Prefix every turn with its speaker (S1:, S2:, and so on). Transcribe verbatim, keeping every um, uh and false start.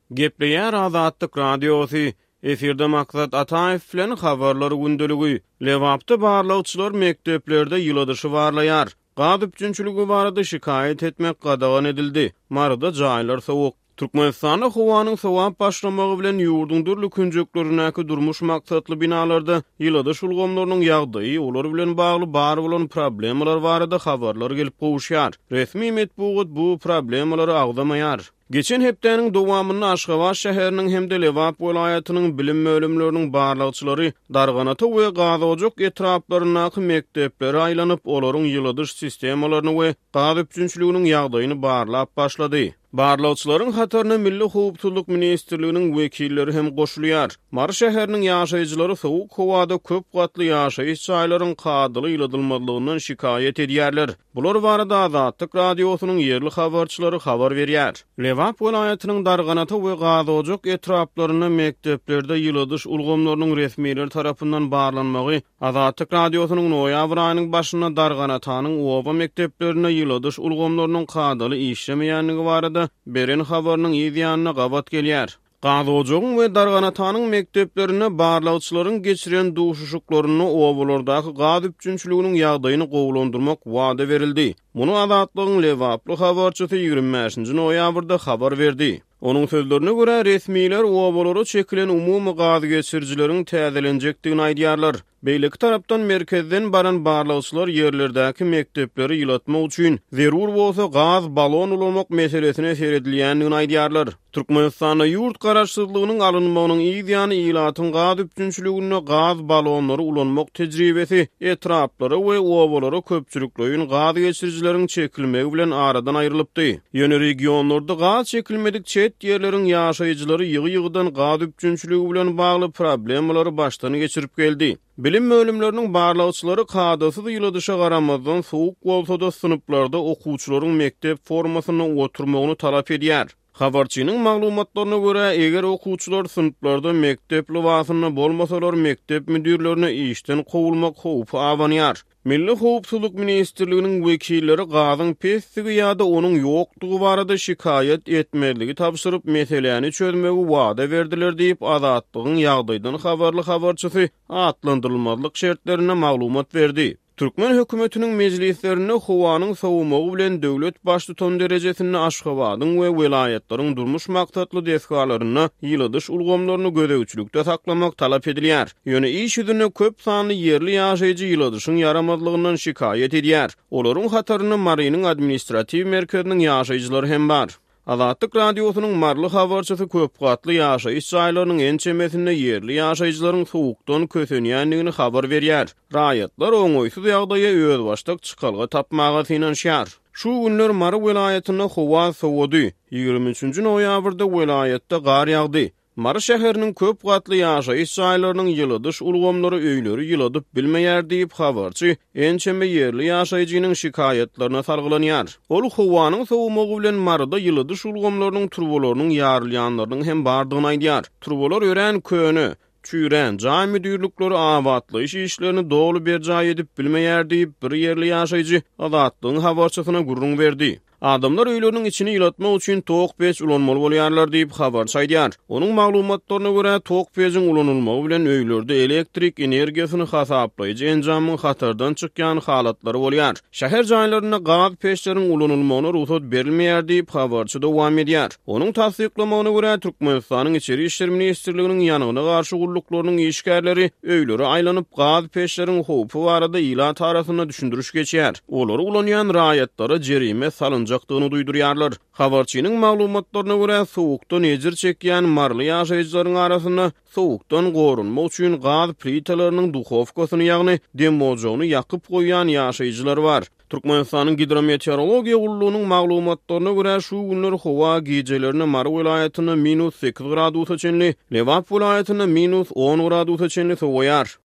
S1: Gepleýär Azatlyk radiosy, efirde maksat Ataev bilen habarlary gündöligi. Lewapda barlawçylar mekdeplerde ýyladyşy barlaýar. Gaz üçinçiligi barada şikayet etmek gadagan edildi. Marada jaýlar sowuk. Türkmenistanda howanyň sowap başlamagy bilen ýurdun dürli künjeklerindäki durmuş maksatly binalarda ýyladyş ulgamlarynyň ýagdaýy, olar bilen bagly bar bolan problemler barada habarlar gelip gowuşýar. Resmi medeniýet bu problemleri agdamaýar. Geçen hepdeniň dowamyny Aşgabat şäheriniň hemde Lewap welaýatynyň bilim bölümleriniň barlawçylary Darganata we Gazojok etraplarynaky mekdeplere aýlanyp olaryň ýyladyş sistemalaryny we gaz üçinçiliginiň ýagdaýyny barlap başlady. Barlawçylaryň hataryna Milli Howpsuzlyk Ministrliginiň wekilleri hem goşulýar. Mar şäheriniň ýaşaýjylary sowuk howada köp gatly ýaşaýyş çaýlaryň kadyly ýyladylmadylygyndan şikayet edýärler. Bular barada Azatlyk radiosynyň ýerli habarçylary habar berýär. Lewap welaýatynyň Darganata we Gazojok etraplaryna mekdeplerde ýyladyş ulgamlarynyň resmiýetleri tarapyndan barlanmagy Azatlyk radiosynyň noýabr aýynyň başynda Darganatanyň oba mekteplerine ýyladyş ulgamlarynyň kadyly işlemeýänligi barada beren habarynyň ýa-da gabat gelýär. Gazojok we Darganatanyň mekteplerine barlawçylaryň geçiren duşuşuklaryny obalardaky gaz üçinçiliginiň ýagdaýyny gowlandyrmak wada berildi. Muny Azatlygyň Lewaply habarçysy ýigirme beşinji noýabrda habar berdi. Onun sözlerine göre resmiler obalara çekilen umumy gaz geçirjileriň täzelenjekdigini aýdýarlar. Beýleki tarapdan merkezden baran barlawçylar ýerlerdäki mektepleri ýylatmak üçin zerur bolsa gaz balon ulamak meselesine seredilýändigini aýdýarlar. Türkmenistanda ýurt garaşsyzlygynyň alynmagynyň ýa-da ýylatyň gaz üçinçiligine gaz balonlary ulanmak tejribesi etraplara we obalara köpçülikleýin gaz geçirjileriň çekilmegi bilen aradan aýrylypdy. Ýöne regionlarda gaz çekilmedik çet ýerleriň ýaşaýjylary ýygy-ýygydan gaz üçinçiligi bilen bagly problemleri baştan geçirip geldi. Bilim bölümleriniň barlawçylary kadasyz ýyladyşa garamazdan sowuk bolsa da sınıplarda okuwçylaryň mektep formasyna oturmagyny talap edýär. Habarçynyň maglumatlaryna görä, eger okuwçylar sınıplarda mektep libasyna bolmasalar mektep müdirlerine işden kowulmak howpy awanýar. Milli Howpsuzlyk Ministrliginiň wekilleri gazyň pesdigi ýa-da onuň ýokdugy barada şikayet etmeligi tapşyryp meseleni çözmegi wada berdiler diýip Azatlygyň ýagdaýdan habarly habarçysy atlandyrylmazlyk şertlerine maglumat berdi. Türkmen hökümetiniň mejlislerinde howanyň sowumagy bilen döwlet başlyton derejesinde Aşgabatyň we welaýatlaryň durmuş maksatly deskalaryna ýyladyş ulgamlaryny gödäwçilikde saklamak talap edilýär. Ýöne iş ýüzüne köp sanly ýerli ýaşaýjy ýyladyşyň yaramazlygynyň şikayet edýär. Olaryň hataryny Marynyň administrativ merkeziniň ýaşaýjylary hem bar. Azatlyk radiosynyň marly habarçysy köp gatly ýaşaýyş çaýlarynyň ençemesinde ýerli ýaşaýjylaryň sowukdan kösenýändigini habar berýär. Raýatlar oňoýsuz ýagdaýa öz başlyk çykalga tapmaga finansiýar. Şu günler Mary welaýatyna howa sowudy. ýigirme üçinji noýabrda welaýatda gar ýagdy. Mary şäheriniň köp gatly ýaşaýyş çaýlarynyň ýyladyş ulgamlary öýleri ýyladyp bilmeýär diýip habarçy ençeme ýerli ýaşaýjynyň şikayetlerine salgılanýar. Ol howanyň sowumagy bilen Maryda ýyladyş ulgamlarynyň turbolarynyň ýarylýanlarynyň hem bardygyny aýdýar. Turbolar ören köni, çüren, jaý müdirlikleri awatlyş işlerini dogly berjaý edip bilmeýär diýip bir ýerli ýaşaýjy Azatlygyň habarçysyna gurrun berdi. Adamlar öýleriniň içini ýylatmak üçin tok peç ulanmaly bolýarlar diýip habar çaýdýar. Onuň maglumatlaryna görä tok peçiň ulanylmagy bilen öýlerde elektrik energiýasyny hasaplaýjy enjamyň hatardan çykýan halatlary bolýar. Şäher jaýlaryna gaz peçleriň ulanylmagyna ruhsat berilmeýär diýip habarçy dowam edýär. Onuň tasdiklamagyna görä Türkmenistanyň Içeri işler ministrliginiň ýanyna garşy gulluklarynın işgärleri öýleri aýlanyp gaz peçleriň howpy barada ýylat arasyna düşündürüş geçýär. Olary ulanýan raýatlara jerime salyn jakdygyny duýdurýarlar. Habarçynyň maglumatlaryna görä sowukdan ejir çekýän marly ýaşaýjylaryň arasyna sowukdan gorunmak üçin gaz plitalarynyň duhovkasyny ýagny demojony ýakyp goýan ýaşaýjylar bar. Türkmenistanyň Hidrometeorologiýa gurulunyň maglumatlaryna görä şu günler howa gecelerine Mary welaýatyna minus sekiz gradusa çenli, Lewap welaýatyna minus on gradusa çenli sowaýar.